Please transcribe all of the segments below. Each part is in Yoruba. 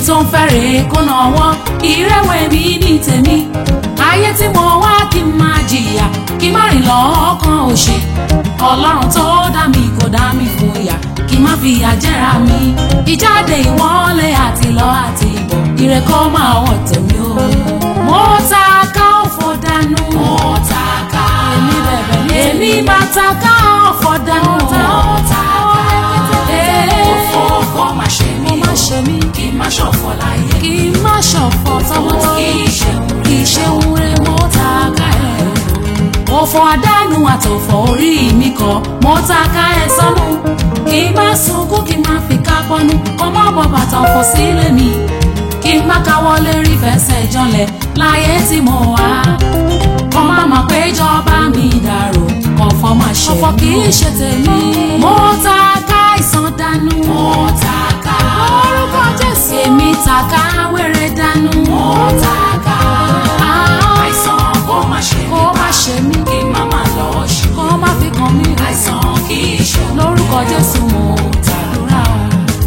tó ń fẹ́rẹ̀ kó náwó ìrẹ́wẹ̀ mi ní tèmi ayé tí mo wá kí n máa jìyà kí n má rìn lọ́kàn òṣì ọlọ́run tó dá mi kò dá mi fún ìyà kí n má fi ìyà jẹ́ra mi ìjáde ìwọlé àti lọ àti ìbọ̀ ire kó máa wọ̀ tèmi o. mo ta ká òfò dànù mo ta ká èmi bẹ̀bẹ̀ ní èmi bá ta ká òfò dànù mo ta ká òfò kó má ṣe mí kí n má ṣọ̀fọ̀ láyé kí n má ṣọ̀fọ̀ tọmọtọ kì í ṣe ń rẹ mo ta ká ẹ̀ òfò àdánù àtòfò orí mi kọ mo ta ká ẹ̀ sọ́nù kí n má sunkún kí n má fi ká pọ́nú ọmọ bọ̀ bàtà ọ̀fọ̀ sílé mi kí n má káwọ́ lérí fẹsẹ̀ janlẹ̀ láyé tí mo wá kọ́ má má péjọba mi dàrú kọ̀ọ̀fọ̀ má ṣe ọ̀fọ̀ kì í ṣe tèmi mo ta ká ìsàn dànù mo ta ká orúkọ Jésù èmi ta ká wéré dànù mo ta ká àìsàn kó má ṣe mí kí n má má lọ ṣe kó má fi kàn mí àìsàn kì í ṣe lórúkọ Jésù mo tàdúrà o.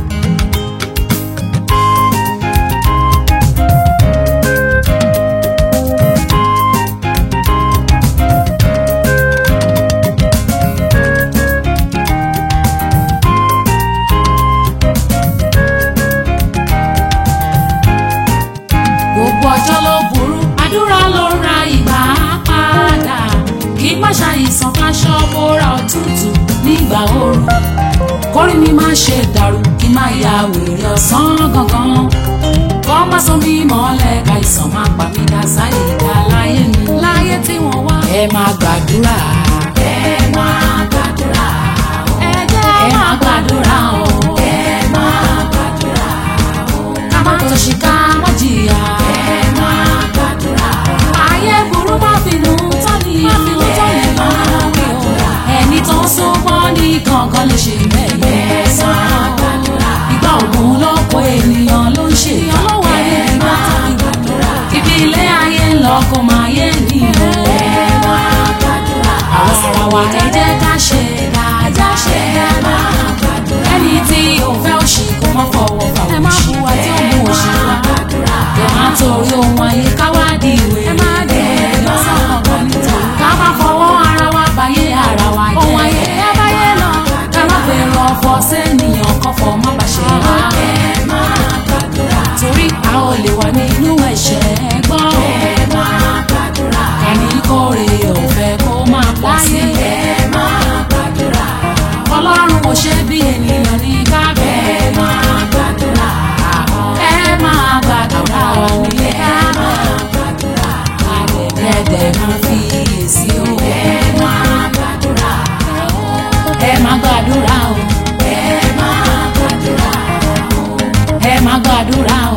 Gbogbo ọjọ́ ló burú àdúrà ló ra ìgbà padà kí má ṣàìsàn fáṣọ bóra òtútù nígbà ooru kórí mi má ṣe dàrú kí má ya wèrè ọ̀sán gangan kọ́ má sọ mí mọ́lẹ̀ ká ìsàn má pa mí dá sáyé ìdá láyé mi láyé tí wọ́n wá. ẹ máa gbàdúrà ẹ máa gbàdúrà ẹ máa gbàdúrà ẹ máa gbàdúrà ká má tó ṣe ká má jìyà. Kankan lè ṣe bẹ́ẹ̀ sàn. Ìgbà ògùn lọ́pọ̀ ènìyàn ló ń ṣe ìyàlọ́wọ́ ayé nígbà ibi ilé ayé ń lọ kó máa yé ni o. Àwọn sọ̀rọ̀ wa ẹ jẹ́ ká ṣe dáadáa ṣe ẹni tí ò fẹ́ òṣì kó má fọwọ́ fà òṣì. Ẹ má bu àti ògùn òṣì wa. Ẹ má torí ohun ayé káwádìí ìwé. Ẹ má dé lọ́sàn-án kan nítorí ká má fọwọ́ ara wa báyé ara wa jẹ́. Ohun ayé ọ̀fọ̀ sẹ́niyàn kọ́fọ̀ má bà ṣe wá. ẹ máa gbàdúrà torí a ò lè wà nínú ẹ̀ṣẹ̀ gbọ́. ẹ máa gbàdúrà kàní kórè ọ̀fẹ́ kó máa pọ̀ sí. ẹ máa gbàdúrà Ọlọ́run kò ṣe bí ènìyàn ní kábẹ́. ẹ máa gbàdúrà ẹ máa gbàdúrà nílé. ẹ máa gbàdúrà àgbẹ̀dẹ̀ máa fi èsì o. ẹ máa gbàdúrà ẹ máa gbàdúrà o. ẹ máa gbàdúrà o.